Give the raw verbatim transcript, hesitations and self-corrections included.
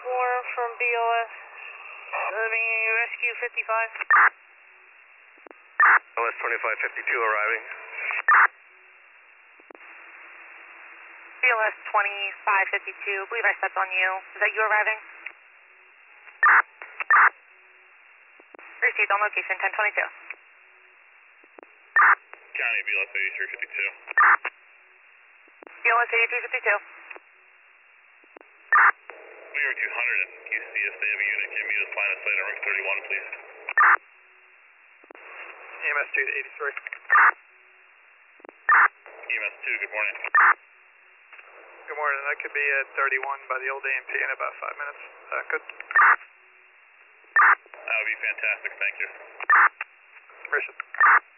Warren from B O S. Living Rescue fifty-five. O S twenty-five fifty-two arriving. B O S twenty-five fifty-two. I believe I stepped on you. Is that you arriving? Received on location ten twenty-two. County B O S eighty-three fifty-two. B O S eighty-three fifty-two. We are two hundred and Q C S. They have a unit. Can you meet us line of sight on ring thirty-one, please? E M S two to eighty-three. E M S two, good morning. Good morning. That could be at thirty-one by the old A M P in about five minutes. Uh, good. That would be fantastic. Thank you. Appreciate it.